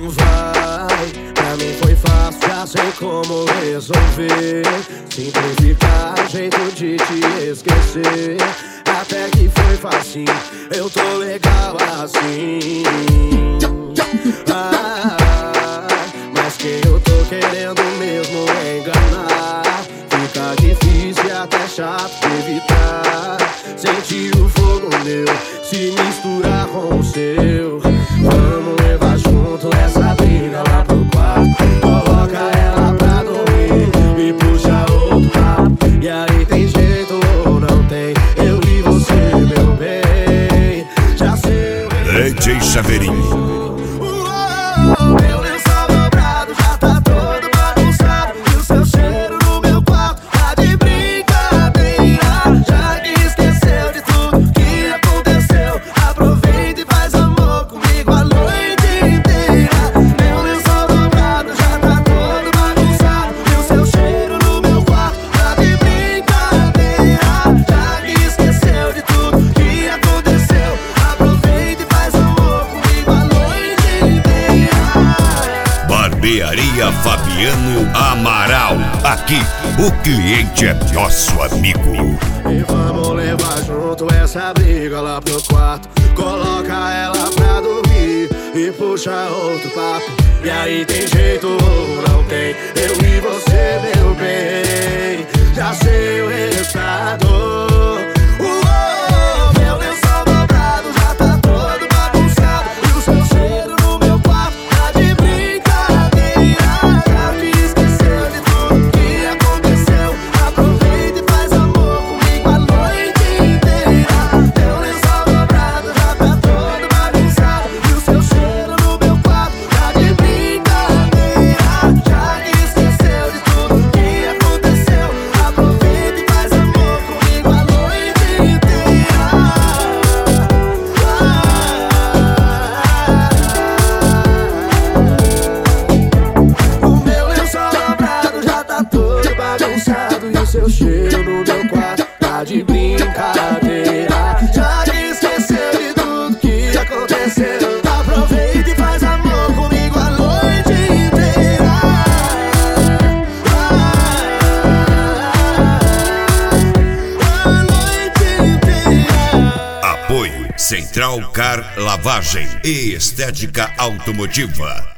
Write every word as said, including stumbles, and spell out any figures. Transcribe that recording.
Vai, pra mim foi fácil, já sei como resolver. Simplificar, jeito de te esquecer. Até que foi fácil, eu tô legal assim. Ah, mas quem eu tô querendo mesmo é enganar. Fica difícil e até chato de evitar. Sentir o fogo meu se misturar com o seu. Vamos levar junto essa briga lá pro quarto. Coloca ela pra dormir e puxa outro papo. E aí tem jeito ou não tem? Eu e você, meu bem. Já sei. D J Chaveirinho. Meu lençol dobrado já tá todo bagunçado. E o seu cheiro no meu quarto tá de brincadeira. Já que esqueceu de tudo que aconteceu, aproveita e faz amor comigo a noite inteira. Meu lençol dobrado já tá todo bagunçado. E o seu cheiro no meu quarto tá de brincadeira. Já que esqueceu de tudo que aconteceu, aproveita e faz amor comigo a noite inteira. Barbearia Fabiano Amaral. Aqui, o cliente é nosso amigo. E vamos levar junto essa briga lá pro quarto. Coloca ela pra dormir e puxa outro papo. E aí tem jeito ou não tem? Eu e você, meu bem. Já sei o resultado. Uou, meu lençol dobrado já tá todo bagunçado. E o seu cheiro no meu quarto tá de brincadeira. Já que esqueceu de tudo que aconteceu, aproveita e faz amor comigo a noite inteira. Meu lençol dobrado já tá todo bagunçado. E o seu cheiro no meu quarto tá de brincadeira. Já que esqueceu de tudo que aconteceu, aproveita e faz amor comigo a noite inteira. O meu lençol dobrado já tá todo bagunçado. E o seu cheiro no meu quarto tá de brincadeira. Já que esqueceu de tudo que aconteceu, aproveita e faz amor comigo a noite inteira. A noite inteira. Apoio Central Car Lavagem e Estética Automotiva.